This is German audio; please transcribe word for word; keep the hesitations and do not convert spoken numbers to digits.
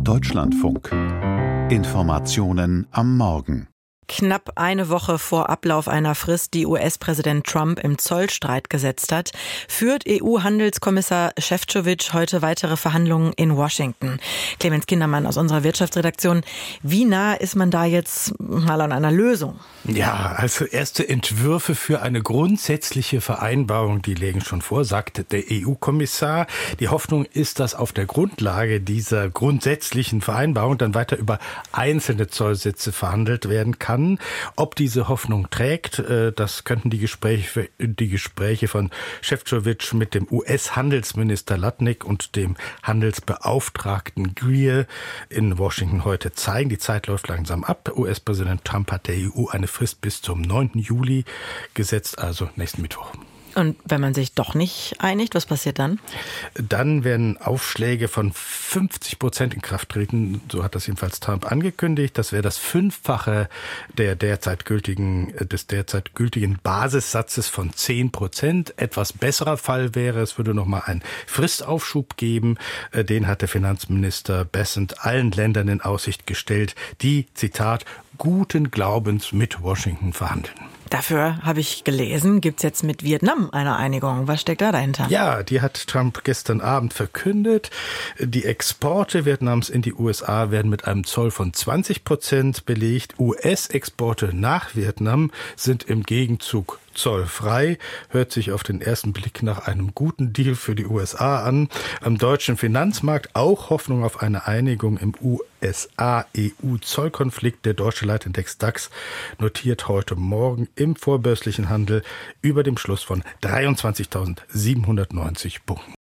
Deutschlandfunk. Informationen am Morgen. Knapp eine Woche vor Ablauf einer Frist, die U S-Präsident Trump im Zollstreit gesetzt hat, führt E U-Handelskommissar Šefčovič heute weitere Verhandlungen in Washington. Clemens Kindermann aus unserer Wirtschaftsredaktion. Wie nah ist man da jetzt mal an einer Lösung? Ja, also erste Entwürfe für eine grundsätzliche Vereinbarung, die liegen schon vor, sagte der E U-Kommissar. Die Hoffnung ist, dass auf der Grundlage dieser grundsätzlichen Vereinbarung dann weiter über einzelne Zollsätze verhandelt werden kann. Ob diese Hoffnung trägt, das könnten die Gespräche, die Gespräche von Šefčovič mit dem U S-Handelsminister Lutnick und dem Handelsbeauftragten Greer in Washington heute zeigen. Die Zeit läuft langsam ab. U S-Präsident Trump hat der E U eine Frist bis zum neunten Juli gesetzt, also nächsten Mittwoch. Und wenn man sich doch nicht einigt, was passiert dann? Dann werden Aufschläge von fünfzig Prozent in Kraft treten. So hat das jedenfalls Trump angekündigt. Das wäre das Fünffache der derzeit gültigen, des derzeit gültigen Basissatzes von zehn Prozent. Etwas besserer Fall wäre, es würde nochmal einen Fristaufschub geben. Den hat der Finanzminister Bessent allen Ländern in Aussicht gestellt, die, Zitat, guten Glaubens mit Washington verhandeln. Dafür, habe ich gelesen, gibt's jetzt mit Vietnam eine Einigung. Was steckt da dahinter? Ja, die hat Trump gestern Abend verkündet. Die Exporte Vietnams in die U S A werden mit einem Zoll von zwanzig Prozent belegt. U S-Exporte nach Vietnam sind im Gegenzug zollfrei. Hört sich auf den ersten Blick nach einem guten Deal für die U S A an. Am deutschen Finanzmarkt auch Hoffnung auf eine Einigung im U S A-E U-Zollkonflikt. Der deutsche Leitindex DAX notiert heute Morgen im vorbörslichen Handel über dem Schluss von dreiundzwanzigtausendsiebenhundertneunzig Punkten.